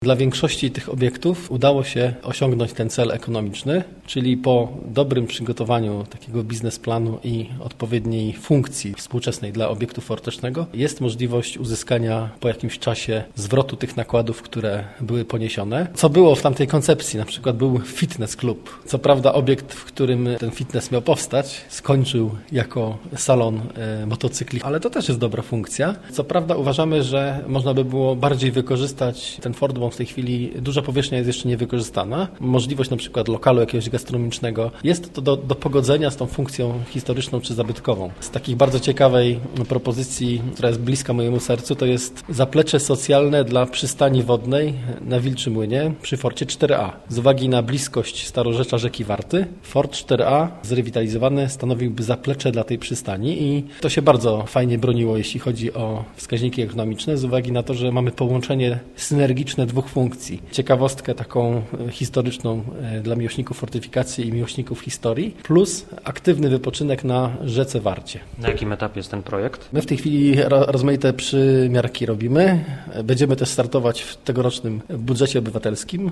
Dla większości tych obiektów udało się osiągnąć ten cel ekonomiczny, czyli po dobrym przygotowaniu takiego biznesplanu i odpowiedniej funkcji współczesnej dla obiektu fortecznego jest możliwość uzyskania po jakimś czasie zwrotu tych nakładów, które były poniesione. Co było w tamtej koncepcji? Na przykład był fitness klub. Co prawda obiekt, w którym ten fitness miał powstać, skończył jako salon motocykli, ale to też jest dobra funkcja. Co prawda uważamy, że można by było bardziej wykorzystać ten Ford, bo w tej chwili duża powierzchnia jest jeszcze niewykorzystana. Możliwość na przykład lokalu jakiegoś gastronomicznego jest to do pogodzenia z tą funkcją historyczną czy zabytkową. Z takich bardzo ciekawej propozycji, która jest bliska mojemu sercu, to jest zaplecze socjalne dla przystani wodnej na Wilczym Młynie przy Forcie 4A. Z uwagi na bliskość starorzecza rzeki Warty, Fort 4A zrewitalizowany stanowiłby zaplecze dla tej przystani i to się bardzo fajnie broniło, jeśli chodzi o wskaźniki ekonomiczne, z uwagi na to, że mamy połączenie synergiczne dwóch funkcji. Ciekawostkę taką historyczną dla miłośników fortyfikacji i miłośników historii, plus aktywny wypoczynek na rzece Warcie. Na jakim etapie jest ten projekt? My w tej chwili rozmaite przymiarki robimy. Będziemy też startować w tegorocznym budżecie obywatelskim.